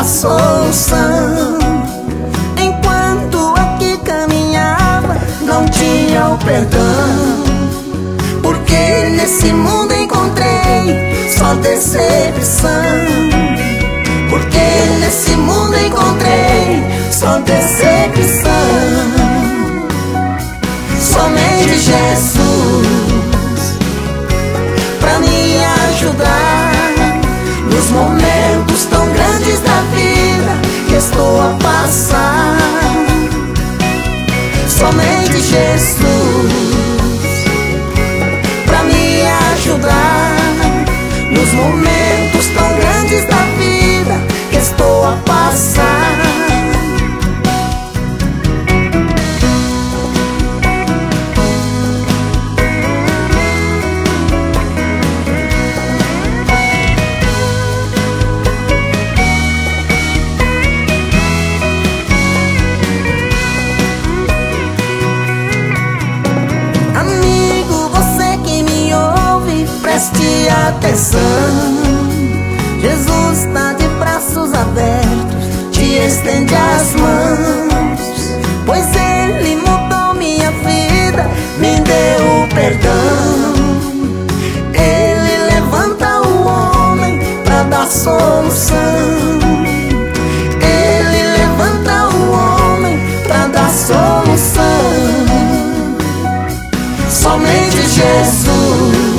solução. Enquanto aqui caminhava, não tinha o perdão, porque nesse mundo encontrei só decepção. Porque nesse mundo encontrei só decepção. Somente Jesus pra me ajudar nos momentos tão grandes da vida que estou a passar. Somente Jesus pra me ajudar nos momentos tão grandes da vida que estou a passar. Preste atenção, Jesus está de braços abertos, te estende as mãos, pois Ele mudou minha vida, me deu o perdão. Ele levanta o homem pra dar solução. Ele levanta o homem pra dar solução. Somente Jesus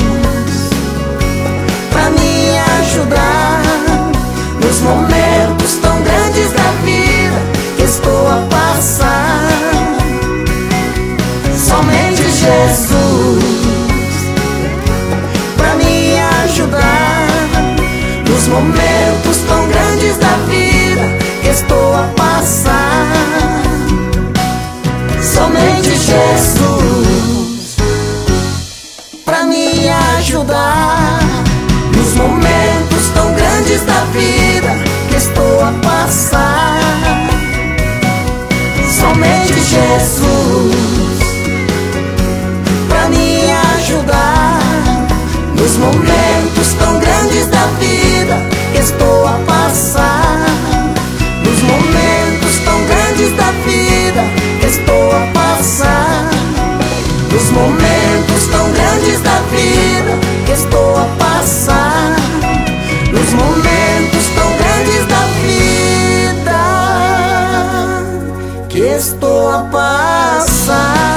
pra me ajudar nos momentos tão grandes da vida que estou a passar. Somente Jesus pra me ajudar nos momentos tão grandes da vida que estou a passar. Somente Jesus pra me ajudar nos momentos tão grandes da vida que estou a passar. Somente Jesus pra me ajudar nos momentos tão grandes da vida que estou a passar. Nos momentos tão grandes da vida que estou a passar. Nos momentos tão grandes da vida que estou a passar. Nos momentos tão grandes da vida que estou a passar.